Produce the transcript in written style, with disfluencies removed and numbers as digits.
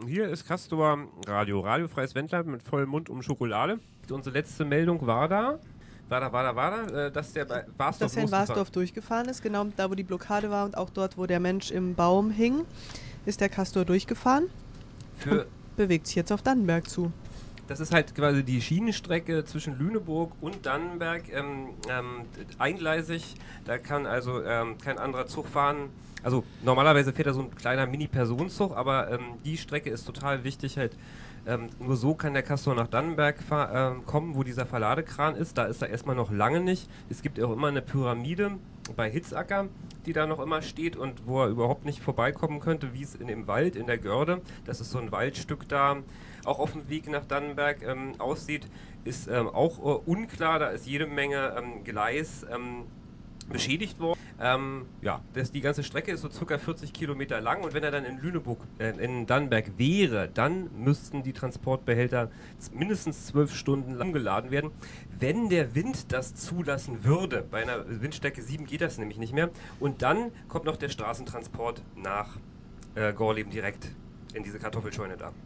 Hier ist Castor Radio, radiofreies Wendland mit vollem Mund um Schokolade. Unsere letzte Meldung war dass der bei Barsdorf Dass er in Barsdorf durchgefahren ist, genau da, wo die Blockade war und auch dort, wo der Mensch im Baum hing, ist der Castor durchgefahren und bewegt sich jetzt auf Dannenberg zu. Das ist halt quasi die Schienenstrecke zwischen Lüneburg und Dannenberg, eingleisig. Da kann also kein anderer Zug fahren. Also normalerweise fährt da so ein kleiner Mini-Personenzug, aber die Strecke ist total wichtig halt. Nur so kann der Castor nach Dannenberg kommen, wo dieser Verladekran ist. Da ist er erstmal noch lange nicht. Es gibt auch immer eine Pyramide bei Hitzacker, die da noch immer steht und wo er überhaupt nicht vorbeikommen könnte, wie es in dem Wald, in der Görde. Das ist so ein Waldstück da, auch auf dem Weg nach Dannenberg aussieht, ist auch unklar. Da ist jede Menge Gleis beschädigt worden. Die ganze Strecke ist so circa 40 Kilometer lang und wenn er dann in Dannenberg wäre, dann müssten die Transportbehälter mindestens 12 Stunden lang umgeladen werden. Wenn der Wind das zulassen würde, bei einer Windstärke 7 geht das nämlich nicht mehr. Und dann kommt noch der Straßentransport nach Gorleben direkt in diese Kartoffelscheune da.